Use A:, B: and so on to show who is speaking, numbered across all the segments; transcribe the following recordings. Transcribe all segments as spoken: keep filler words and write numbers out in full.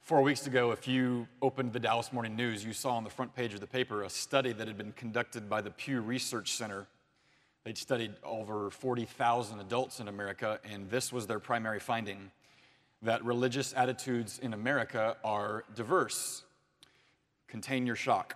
A: Four weeks ago, if you opened the Dallas Morning News, you saw on the front page of the paper a study that had been conducted by the Pew Research Center. They'd studied over forty thousand adults in America, and this was their primary finding, that religious attitudes in America are diverse. Contain your shock.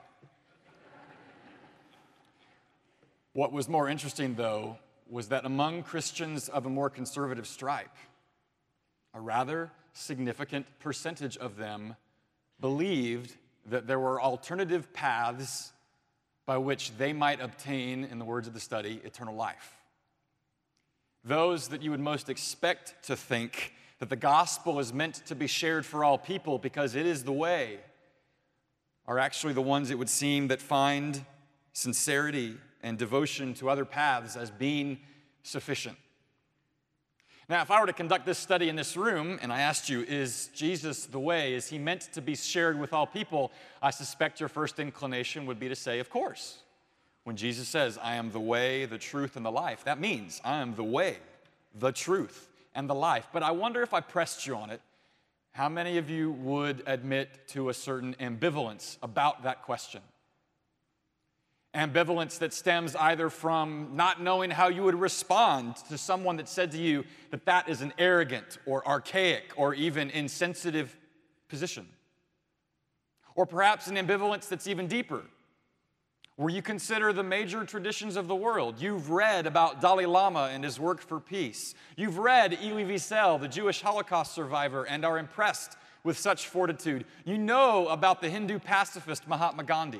A: What was more interesting, though, was that among Christians of a more conservative stripe, a rather significant percentage of them believed that there were alternative paths by which they might obtain, in the words of the study, eternal life. Those that you would most expect to think that the gospel is meant to be shared for all people because it is the way, are actually the ones, it would seem, that find sincerity and devotion to other paths as being sufficient. Now, if I were to conduct this study in this room, and I asked you, is Jesus the way? Is he meant to be shared with all people? I suspect your first inclination would be to say, of course. When Jesus says, I am the way, the truth, and the life, that means I am the way, the truth, and the life. But I wonder if I pressed you on it, how many of you would admit to a certain ambivalence about that question? Ambivalence that stems either from not knowing how you would respond to someone that said to you that that is an arrogant or archaic or even insensitive position. Or perhaps an ambivalence that's even deeper, where you consider the major traditions of the world. You've read about Dalai Lama and his work for peace. You've read Elie Wiesel, the Jewish Holocaust survivor, and are impressed with such fortitude. You know about the Hindu pacifist Mahatma Gandhi.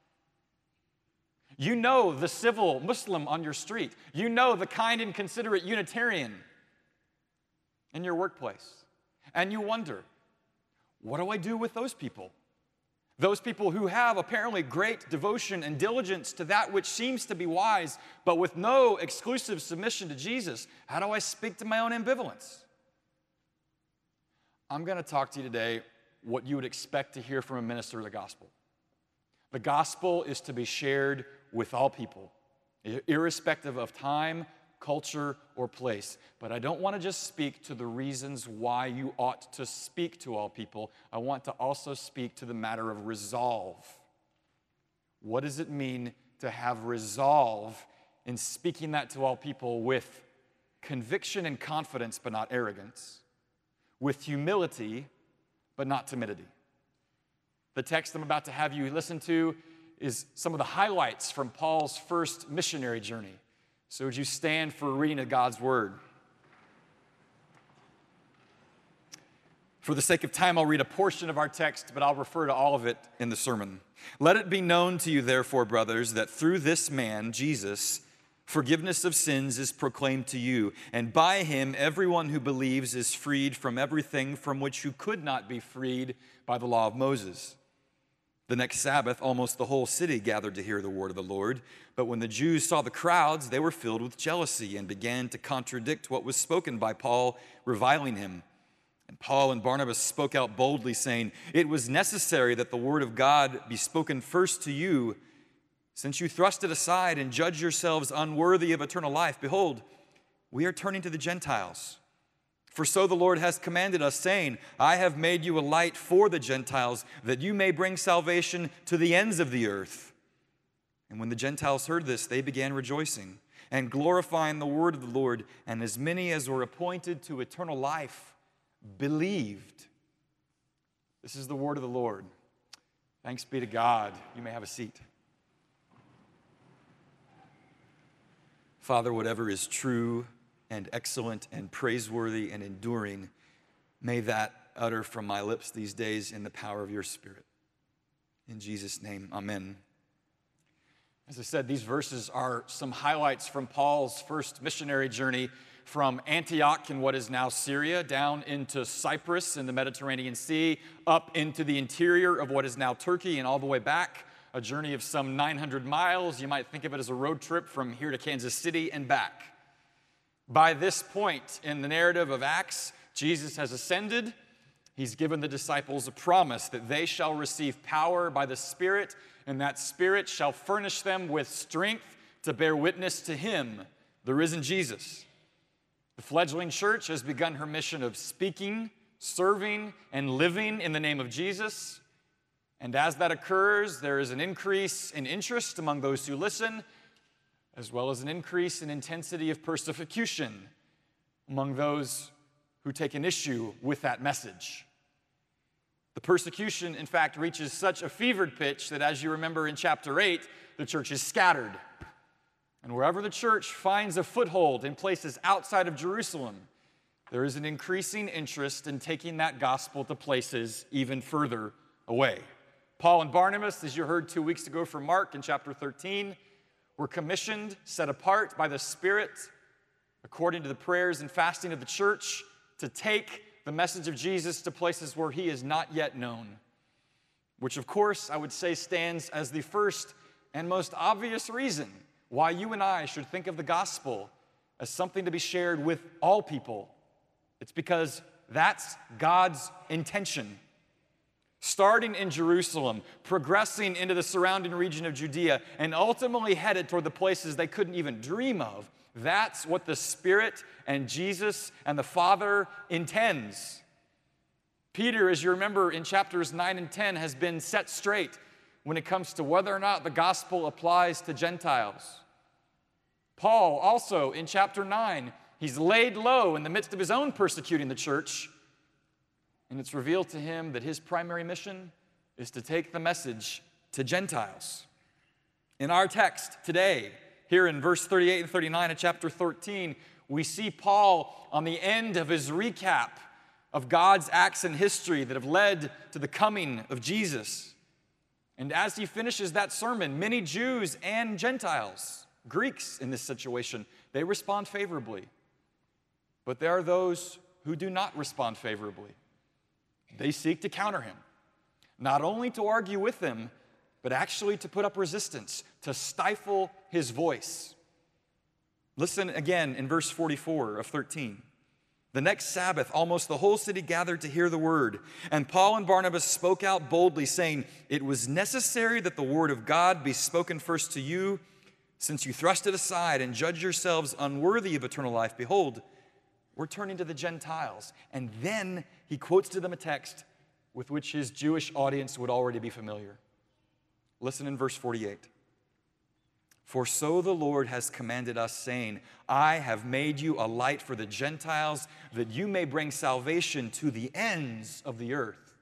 A: You know the civil Muslim on your street. You know the kind and considerate Unitarian in your workplace. And you wonder, what do I do with those people? Those people who have apparently great devotion and diligence to that which seems to be wise, but with no exclusive submission to Jesus. How do I speak to my own ambivalence? I'm going to talk to you today what you would expect to hear from a minister of the gospel. The gospel is to be shared with all people, irrespective of time, culture, or place. But I don't want to just speak to the reasons why you ought to speak to all people. I want to also speak to the matter of resolve. What does it mean to have resolve in speaking that to all people with conviction and confidence, but not arrogance, with humility, but not timidity? The text I'm about to have you listen to is some of the highlights from Paul's first missionary journey. So would you stand for a reading of God's word? For the sake of time, I'll read a portion of our text, but I'll refer to all of it in the sermon. Let it be known to you, therefore, brothers, that through this man, Jesus, forgiveness of sins is proclaimed to you, and by him everyone who believes is freed from everything from which you could not be freed by the law of Moses. The next Sabbath, almost the whole city gathered to hear the word of the Lord. But when the Jews saw the crowds, they were filled with jealousy and began to contradict what was spoken by Paul, reviling him. And Paul and Barnabas spoke out boldly, saying, "It was necessary that the word of God be spoken first to you. Since you thrust it aside and judge yourselves unworthy of eternal life, behold, we are turning to the Gentiles. For so the Lord has commanded us, saying, I have made you a light for the Gentiles, that you may bring salvation to the ends of the earth." And when the Gentiles heard this, they began rejoicing and glorifying the word of the Lord, and as many as were appointed to eternal life believed. This is the word of the Lord. Thanks be to God. You may have a seat. Father, whatever is true and excellent and praiseworthy and enduring, may that utter from my lips these days in the power of your Spirit. In Jesus' name, amen. As I said, these verses are some highlights from Paul's first missionary journey from Antioch in what is now Syria, down into Cyprus in the Mediterranean Sea, up into the interior of what is now Turkey, and all the way back, a journey of some nine hundred miles. You might think of it as a road trip from here to Kansas City and back. By this point in the narrative of Acts, Jesus has ascended. He's given the disciples a promise that they shall receive power by the Spirit, and that Spirit shall furnish them with strength to bear witness to him, the risen Jesus. The fledgling church has begun her mission of speaking, serving and living in the name of Jesus. And as that occurs, there is an increase in interest among those who listen, as well as an increase in intensity of persecution among those who take an issue with that message. The persecution, in fact, reaches such a fevered pitch that, as you remember in chapter eight, the church is scattered. And wherever the church finds a foothold in places outside of Jerusalem, there is an increasing interest in taking that gospel to places even further away. Paul and Barnabas, as you heard two weeks ago from Mark in chapter thirteen, were commissioned, set apart by the Spirit, according to the prayers and fasting of the church, to take the message of Jesus to places where he is not yet known, which of course I would say stands as the first and most obvious reason why you and I should think of the gospel as something to be shared with all people. It's because that's God's intention. Starting in Jerusalem, progressing into the surrounding region of Judea, and ultimately headed toward the places they couldn't even dream of. That's what the Spirit and Jesus and the Father intends. Peter, as you remember in chapters nine and ten, has been set straight when it comes to whether or not the gospel applies to Gentiles. Paul also in chapter nine, he's laid low in the midst of his own persecuting the church, and it's revealed to him that his primary mission is to take the message to Gentiles. In our text today, here in verse thirty-eight and thirty-nine of chapter thirteen, we see Paul on the end of his recap of God's acts in history that have led to the coming of Jesus. And as he finishes that sermon, many Jews and Gentiles, Greeks in this situation, they respond favorably. But there are those who do not respond favorably. They seek to counter him, not only to argue with him, but actually to put up resistance, to stifle his voice. Listen again in verse forty-four of thirteen. The next Sabbath, almost the whole city gathered to hear the word. And Paul and Barnabas spoke out boldly, saying, "It was necessary that the word of God be spoken first to you, since you thrust it aside and judge yourselves unworthy of eternal life. Behold, we're turning to the Gentiles." And then he quotes to them a text with which his Jewish audience would already be familiar. Listen in verse forty-eight. "For so the Lord has commanded us, saying, I have made you a light for the Gentiles, that you may bring salvation to the ends of the earth."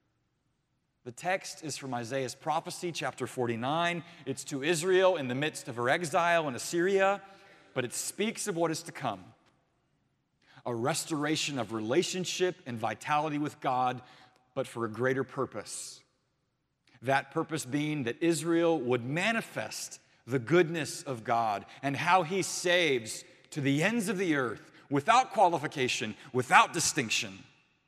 A: The text is from Isaiah's prophecy, chapter forty-nine. It's to Israel in the midst of her exile in Assyria, but it speaks of what is to come. A restoration of relationship and vitality with God, but for a greater purpose. That purpose being that Israel would manifest the goodness of God and how he saves to the ends of the earth without qualification, without distinction.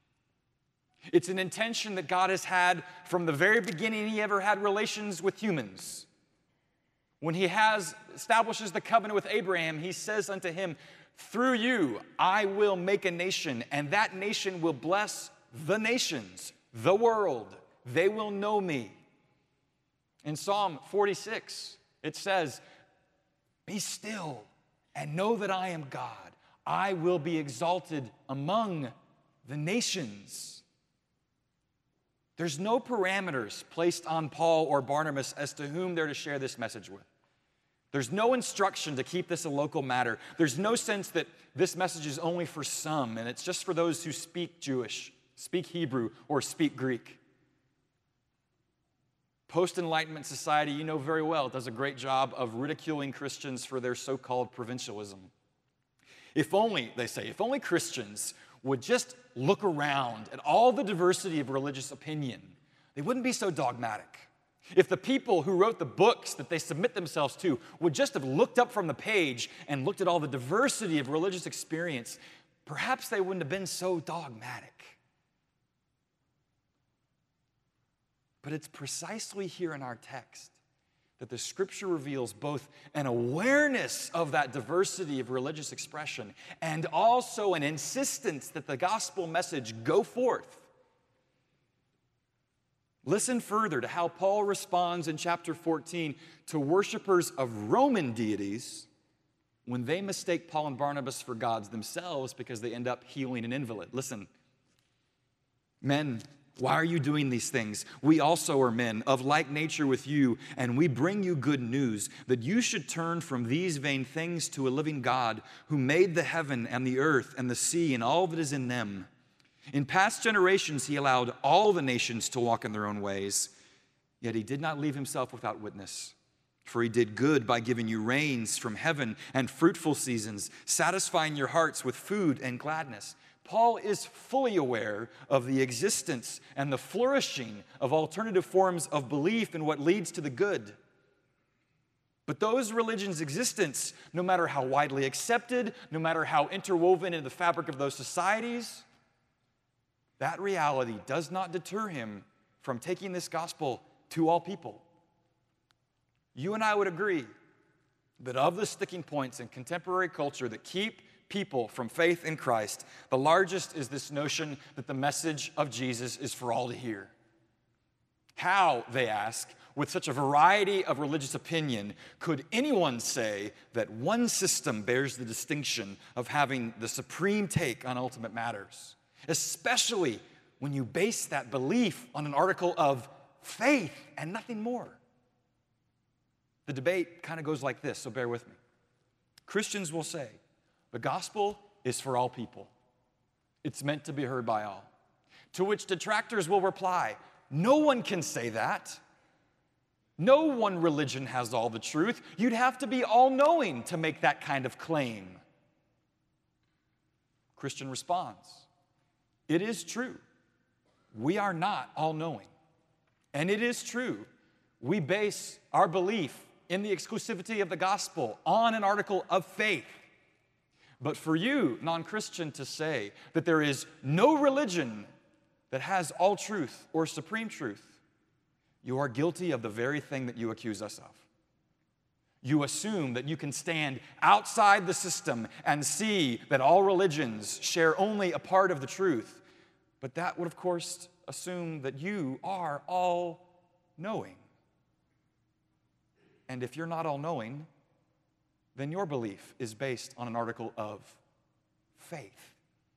A: It's an intention that God has had from the very beginning he ever had relations with humans. When he has establishes the covenant with Abraham, he says unto him, "Through you I will make a nation, and that nation will bless the nations, the world. They will know me." In Psalm forty-six, it says, "Be still and know that I am God. I will be exalted among the nations." There's no parameters placed on Paul or Barnabas as to whom they're to share this message with. There's no instruction to keep this a local matter. There's no sense that this message is only for some and it's just for those who speak Jewish, speak Hebrew, or speak Greek. Post-Enlightenment society, you know very well, does a great job of ridiculing Christians for their so-called provincialism. If only, they say, if only Christians would just look around at all the diversity of religious opinion, they wouldn't be so dogmatic. If the people who wrote the books that they submit themselves to would just have looked up from the page and looked at all the diversity of religious experience, perhaps they wouldn't have been so dogmatic. But it's precisely here in our text that the Scripture reveals both an awareness of that diversity of religious expression and also an insistence that the gospel message go forth. Listen further to how Paul responds in chapter fourteen to worshipers of Roman deities when they mistake Paul and Barnabas for gods themselves because they end up healing an invalid. Listen, Men, why are you doing these things? We also are men of like nature with you, and we bring you good news that you should turn from these vain things to a living God who made the heaven and the earth and the sea and all that is in them. In past generations, he allowed all the nations to walk in their own ways, yet he did not leave himself without witness. For he did good by giving you rains from heaven and fruitful seasons, satisfying your hearts with food and gladness. Paul is fully aware of the existence and the flourishing of alternative forms of belief and what leads to the good. But those religions' existence, no matter how widely accepted, no matter how interwoven into the fabric of those societies, that reality does not deter him from taking this gospel to all people. You and I would agree that of the sticking points in contemporary culture that keep people from faith in Christ, the largest is this notion that the message of Jesus is for all to hear. How, they ask, with such a variety of religious opinion, could anyone say that one system bears the distinction of having the supreme take on ultimate matters, especially when you base that belief on an article of faith and nothing more? The debate kind of goes like this, so bear with me. Christians will say, the gospel is for all people. It's meant to be heard by all. To which detractors will reply, no one can say that. No one religion has all the truth. You'd have to be all-knowing to make that kind of claim. Christian responds, it is true. We are not all-knowing. And it is true. We base our belief in the exclusivity of the gospel on an article of faith. But for you, non-Christian, to say that there is no religion that has all truth or supreme truth, you are guilty of the very thing that you accuse us of. You assume that you can stand outside the system and see that all religions share only a part of the truth. But that would, of course, assume that you are all-knowing. And if you're not all-knowing, then your belief is based on an article of faith.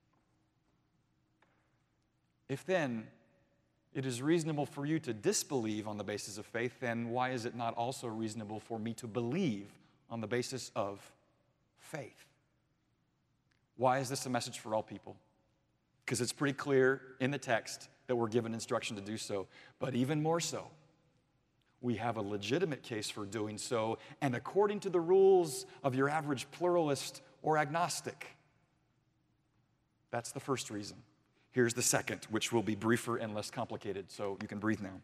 A: If then it is reasonable for you to disbelieve on the basis of faith, then why is it not also reasonable for me to believe on the basis of faith? Why is this a message for all people? Because it's pretty clear in the text that we're given instruction to do so. But even more so, we have a legitimate case for doing so, and according to the rules of your average pluralist or agnostic. That's the first reason. Here's the second, which will be briefer and less complicated, so you can breathe now.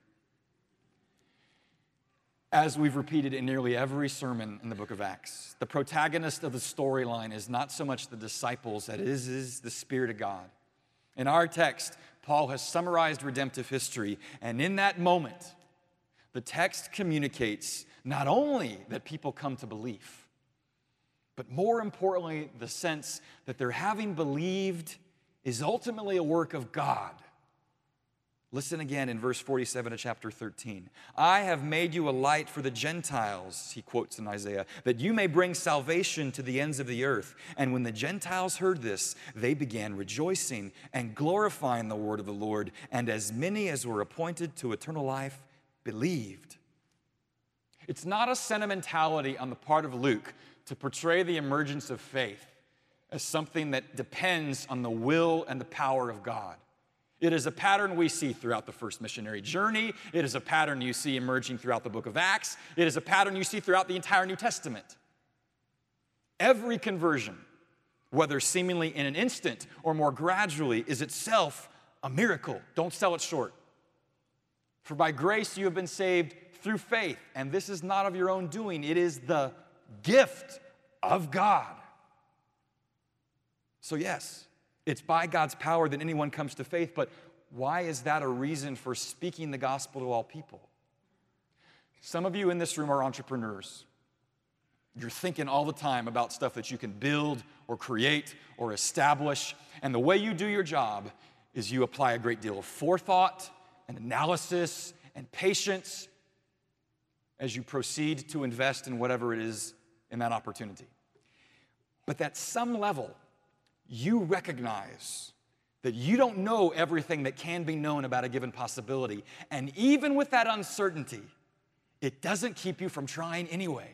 A: As we've repeated in nearly every sermon in the book of Acts, the protagonist of the storyline is not so much the disciples as it is, is the Spirit of God. In our text, Paul has summarized redemptive history, and in that moment, the text communicates not only that people come to belief, but more importantly, the sense that their having believed is ultimately a work of God. Listen again in verse forty-seven of chapter thirteen. I have made you a light for the Gentiles, he quotes in Isaiah, that you may bring salvation to the ends of the earth. And when the Gentiles heard this, they began rejoicing and glorifying the word of the Lord. And as many as were appointed to eternal life believed. It's not a sentimentality on the part of Luke to portray the emergence of faith as something that depends on the will and the power of God. It is a pattern we see throughout the first missionary journey. It is a pattern you see emerging throughout the book of Acts. It is a pattern you see throughout the entire New Testament. Every conversion, whether seemingly in an instant or more gradually, is itself a miracle. Don't sell it short. For by grace you have been saved through faith, and this is not of your own doing. It is the gift of God. So yes, it's by God's power that anyone comes to faith, but why is that a reason for speaking the gospel to all people? Some of you in this room are entrepreneurs. You're thinking all the time about stuff that you can build or create or establish, and the way you do your job is you apply a great deal of forethought and analysis and patience as you proceed to invest in whatever it is in that opportunity. But at some level, you recognize that you don't know everything that can be known about a given possibility. And even with that uncertainty, it doesn't keep you from trying anyway.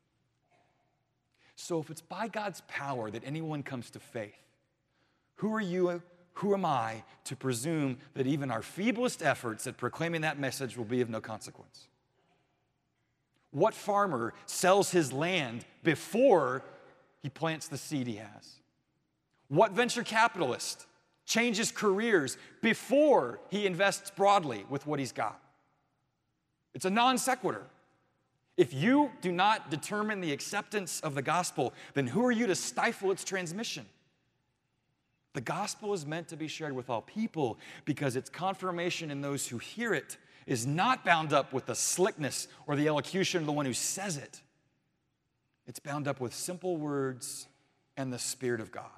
A: So if it's by God's power that anyone comes to faith, who are you, who am I to presume that even our feeblest efforts at proclaiming that message will be of no consequence? What farmer sells his land before he plants the seed he has? What venture capitalist changes careers before he invests broadly with what he's got? It's a non sequitur. If you do not determine the acceptance of the gospel, then who are you to stifle its transmission? The gospel is meant to be shared with all people because its confirmation in those who hear it is not bound up with the slickness or the elocution of the one who says it. It's bound up with simple words and the Spirit of God.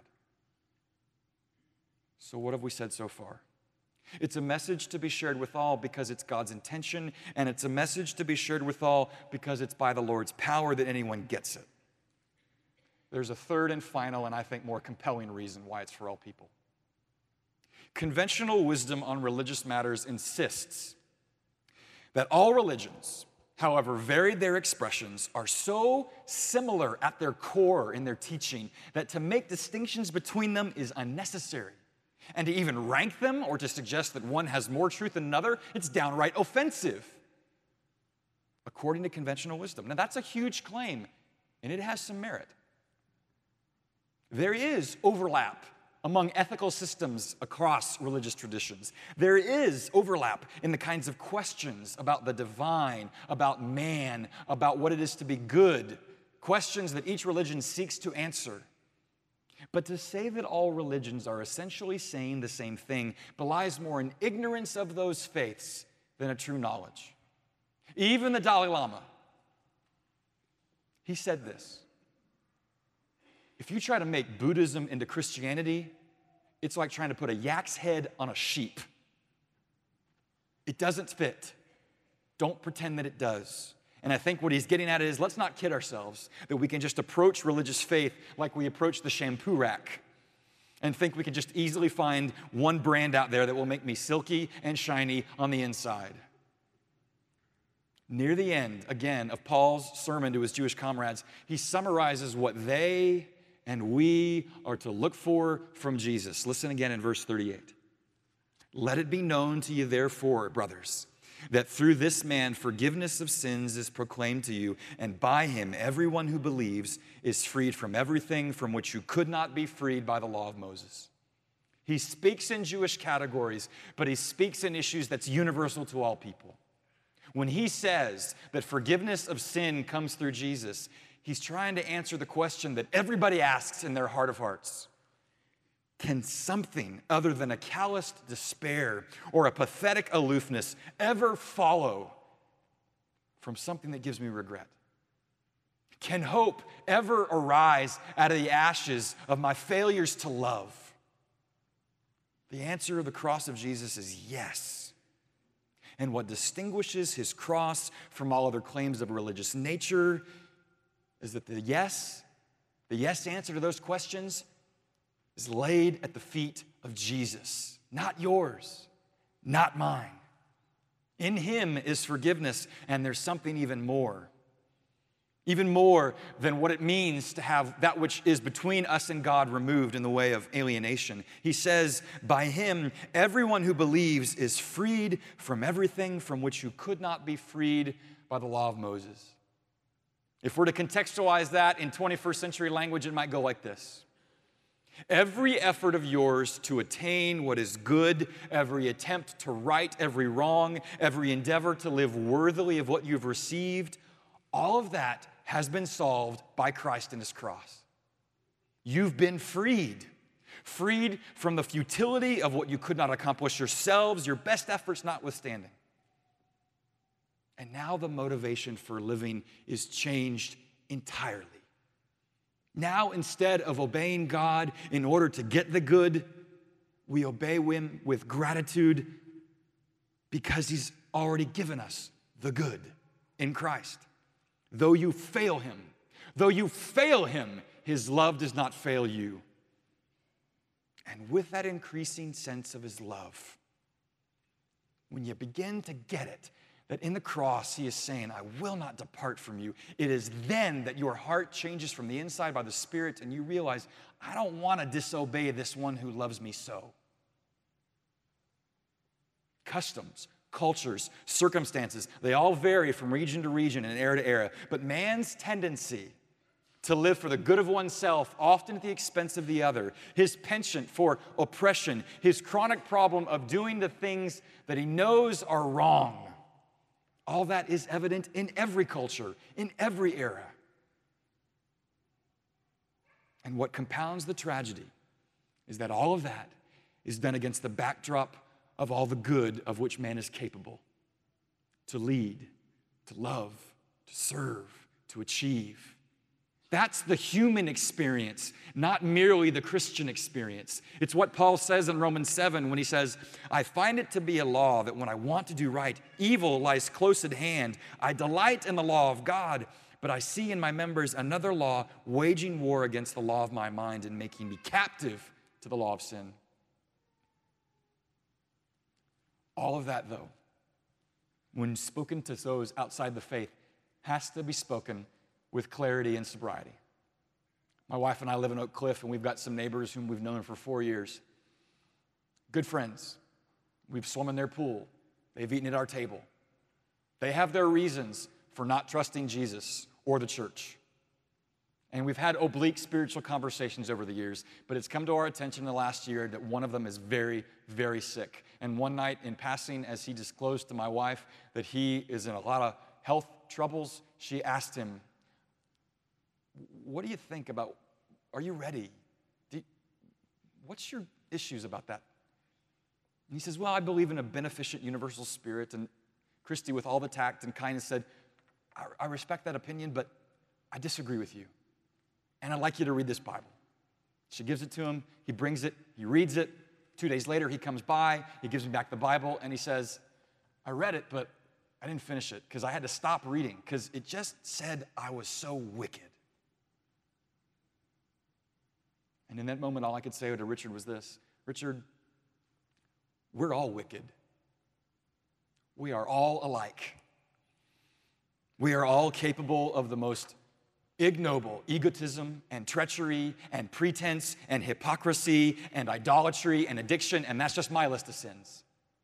A: So what have we said so far? It's a message to be shared with all because it's God's intention, and it's a message to be shared with all because it's by the Lord's power that anyone gets it. There's a third and final, and I think more compelling reason why it's for all people. Conventional wisdom on religious matters insists that all religions, however varied their expressions, are so similar at their core in their teaching that to make distinctions between them is unnecessary. And to even rank them or to suggest that one has more truth than another, it's downright offensive, according to conventional wisdom. Now, that's a huge claim, and it has some merit. There is overlap among ethical systems across religious traditions. There is overlap in the kinds of questions about the divine, about man, about what it is to be good, questions that each religion seeks to answer. But to say that all religions are essentially saying the same thing belies more in ignorance of those faiths than a true knowledge. Even the Dalai Lama, he said this: if you try to make Buddhism into Christianity, it's like trying to put a yak's head on a sheep. It doesn't fit. Don't pretend that it does. And I think what he's getting at is, let's not kid ourselves that we can just approach religious faith like we approach the shampoo rack and think we can just easily find one brand out there that will make me silky and shiny on the inside. Near the end, again, of Paul's sermon to his Jewish comrades, he summarizes what they and we are to look for from Jesus. Listen again in verse thirty-eight. Let it be known to you, therefore, brothers, that through this man forgiveness of sins is proclaimed to you, and by him everyone who believes is freed from everything from which you could not be freed by the law of Moses. He speaks in Jewish categories, but he speaks in issues that's universal to all people. When he says that forgiveness of sin comes through Jesus, he's trying to answer the question that everybody asks in their heart of hearts. Can something other than a calloused despair or a pathetic aloofness ever follow from something that gives me regret? Can hope ever arise out of the ashes of my failures to love? The answer of the cross of Jesus is yes. And what distinguishes his cross from all other claims of religious nature is that the yes, the yes answer to those questions is laid at the feet of Jesus, not yours, not mine. In him is forgiveness, and there's something even more. Even more than what it means to have that which is between us and God removed in the way of alienation. He says, by him, everyone who believes is freed from everything from which you could not be freed by the law of Moses. If we're to contextualize that in twenty-first century language, it might go like this. Every effort of yours to attain what is good, every attempt to right every wrong, every endeavor to live worthily of what you've received, all of that has been solved by Christ and his cross. You've been freed. Freed from the futility of what you could not accomplish yourselves, your best efforts notwithstanding. And now the motivation for living is changed entirely. Now, instead of obeying God in order to get the good, we obey him with gratitude because he's already given us the good in Christ. Though you fail him, though you fail him, his love does not fail you. And with that increasing sense of his love, when you begin to get it, that in the cross he is saying, I will not depart from you, it is then that your heart changes from the inside by the Spirit and you realize, I don't want to disobey this one who loves me so. Customs, cultures, circumstances, they all vary from region to region and era to era. But man's tendency to live for the good of oneself, often at the expense of the other, his penchant for oppression, his chronic problem of doing the things that he knows are wrong, all that is evident in every culture, in every era. And what compounds the tragedy is that all of that is done against the backdrop of all the good of which man is capable to lead, to love, to serve, to achieve. That's the human experience, not merely the Christian experience. It's what Paul says in Romans seven when he says, I find it to be a law that when I want to do right, evil lies close at hand. I delight in the law of God, but I see in my members another law waging war against the law of my mind and making me captive to the law of sin. All of that, though, when spoken to those outside the faith, has to be spoken with clarity and sobriety. My wife and I live in Oak Cliff, and we've got some neighbors whom we've known for four years. Good friends. We've swum in their pool. They've eaten at our table. They have their reasons for not trusting Jesus or the church. And we've had oblique spiritual conversations over the years, but it's come to our attention in the last year that one of them is very, very sick. And one night in passing, as he disclosed to my wife that he is in a lot of health troubles, she asked him, what do you think about, are you ready? Do you, what's your issues about that? And he says, well, I believe in a beneficent universal spirit. And Christy, with all the tact and kindness, said, I, I respect that opinion, but I disagree with you. And I'd like you to read this Bible. She gives it to him. He brings it. He reads it. Two days later, he comes by. He gives me back the Bible, and he says, I read it, but I didn't finish it because I had to stop reading because it just said I was so wicked. And in that moment, all I could say to Richard was this, Richard, we're all wicked. We are all alike. We are all capable of the most ignoble egotism and treachery and pretense and hypocrisy and idolatry and addiction, and that's just my list of sins.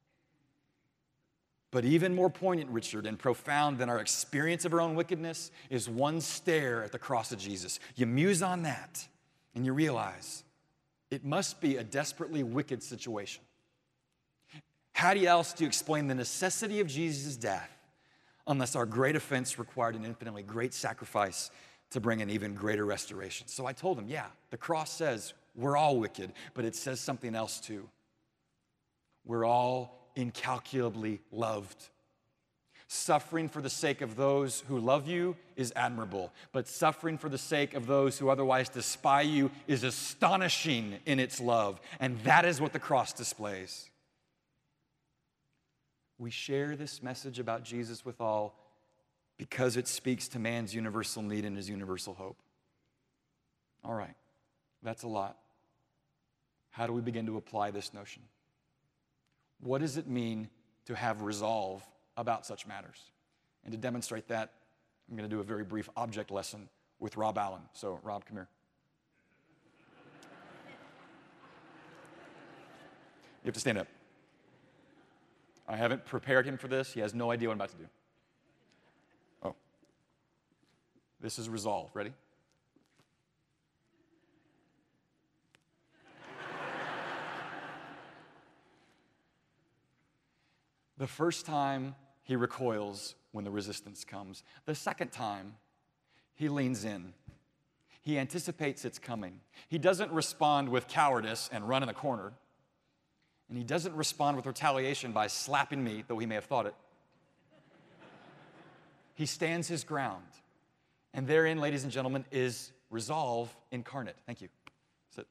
A: But even more poignant, Richard, and profound than our experience of our own wickedness is one stare at the cross of Jesus. You muse on that, and you realize it must be a desperately wicked situation. How do you else do you explain the necessity of Jesus' death unless our great offense required an infinitely great sacrifice to bring an even greater restoration? So I told him, yeah, the cross says we're all wicked, but it says something else too. We're all incalculably loved. Suffering for the sake of those who love you is admirable, but suffering for the sake of those who otherwise despise you is astonishing in its love, and that is what the cross displays. We share this message about Jesus with all because it speaks to man's universal need and his universal hope. All right, that's a lot. How do we begin to apply this notion? What does it mean to have resolve about such matters? And to demonstrate that, I'm going to do a very brief object lesson with Rob Allen. So, Rob, come here. You have to stand up. I haven't prepared him for this. He has no idea what I'm about to do. Oh. This is resolve. Ready? The first time, he recoils when the resistance comes. The second time, he leans in. He anticipates its coming. He doesn't respond with cowardice and run in the corner. And he doesn't respond with retaliation by slapping me, though he may have thought it. He stands his ground. And therein, ladies and gentlemen, is resolve incarnate. Thank you. Sit.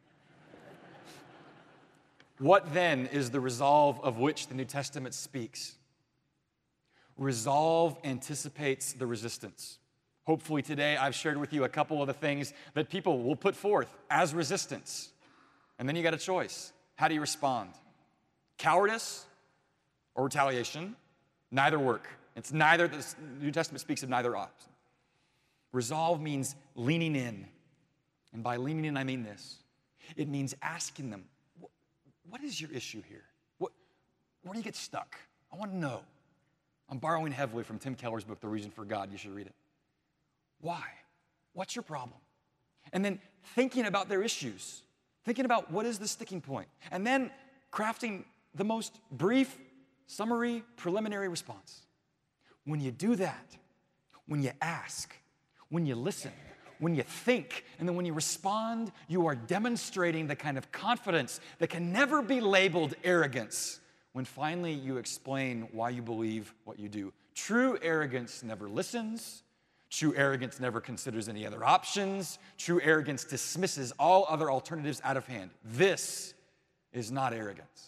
A: What then is the resolve of which the New Testament speaks? Resolve anticipates the resistance. Hopefully today I've shared with you a couple of the things that people will put forth as resistance. And then you got a choice. How do you respond? Cowardice or retaliation? Neither work. It's neither, the New Testament speaks of neither option. Resolve means leaning in. And by leaning in, I mean this. It means asking them, what is your issue here? What, where do you get stuck? I want to know. I'm borrowing heavily from Tim Keller's book, The Reason for God. You should read it. Why? What's your problem? And then thinking about their issues. Thinking about what is the sticking point. And then crafting the most brief, summary, preliminary response. When you do that, when you ask, when you listen, when you think, and then when you respond, you are demonstrating the kind of confidence that can never be labeled arrogance when finally you explain why you believe what you do. True arrogance never listens. True arrogance never considers any other options. True arrogance dismisses all other alternatives out of hand. This is not arrogance.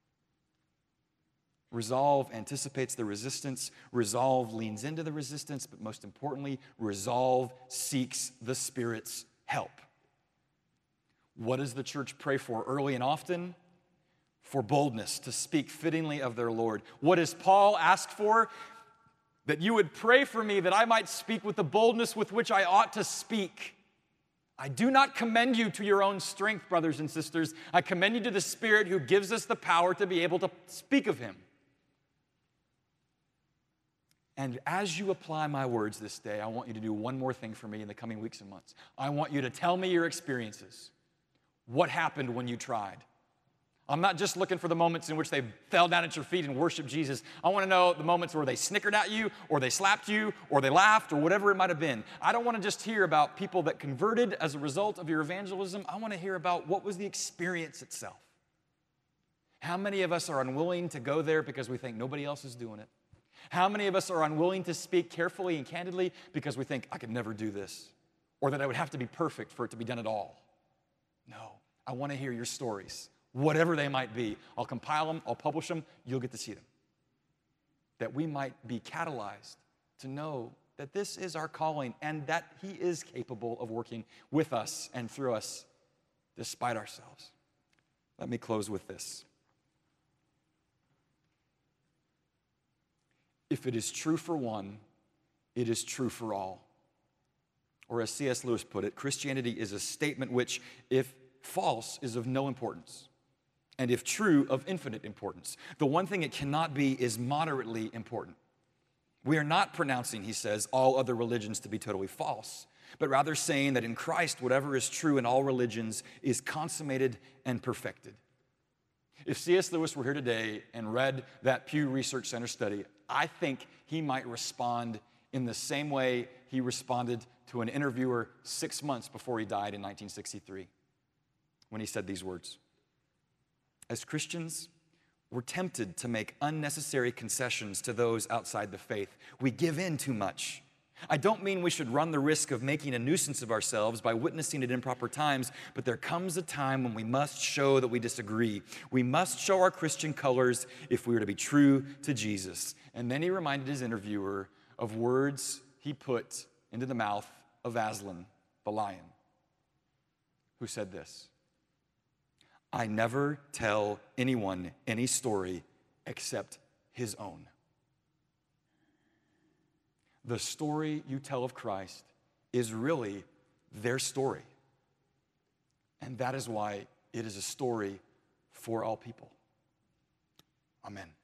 A: Resolve anticipates the resistance. Resolve leans into the resistance, but most importantly, resolve seeks the Spirit's help. What does the church pray for early and often? For boldness to speak fittingly of their Lord. What does Paul ask for? That you would pray for me that I might speak with the boldness with which I ought to speak. I do not commend you to your own strength, brothers and sisters. I commend you to the Spirit who gives us the power to be able to speak of him. And as you apply my words this day, I want you to do one more thing for me in the coming weeks and months. I want you to tell me your experiences. What happened when you tried? I'm not just looking for the moments in which they fell down at your feet and worshiped Jesus. I want to know the moments where they snickered at you, or they slapped you, or they laughed, or whatever it might have been. I don't want to just hear about people that converted as a result of your evangelism. I want to hear about what was the experience itself. How many of us are unwilling to go there because we think nobody else is doing it? How many of us are unwilling to speak carefully and candidly because we think, I could never do this, or that I would have to be perfect for it to be done at all? No, I want to hear your stories, whatever they might be. I'll compile them, I'll publish them, you'll get to see them. That we might be catalyzed to know that this is our calling and that he is capable of working with us and through us despite ourselves. Let me close with this. If it is true for one, it is true for all. Or as C S Lewis put it, Christianity is a statement which, if false, is of no importance, and if true, of infinite importance. The one thing it cannot be is moderately important. We are not pronouncing, he says, all other religions to be totally false, but rather saying that in Christ, whatever is true in all religions is consummated and perfected. If C S Lewis were here today and read that Pew Research Center study, I think he might respond in the same way he responded to an interviewer six months before he died in nineteen sixty-three, when he said these words. As Christians, we're tempted to make unnecessary concessions to those outside the faith. We give in too much. I don't mean we should run the risk of making a nuisance of ourselves by witnessing at improper times, but there comes a time when we must show that we disagree. We must show our Christian colors if we are to be true to Jesus. And then he reminded his interviewer of words he put into the mouth of Aslan, the lion, who said this: I never tell anyone any story except his own. The story you tell of Christ is really their story. And that is why it is a story for all people. Amen.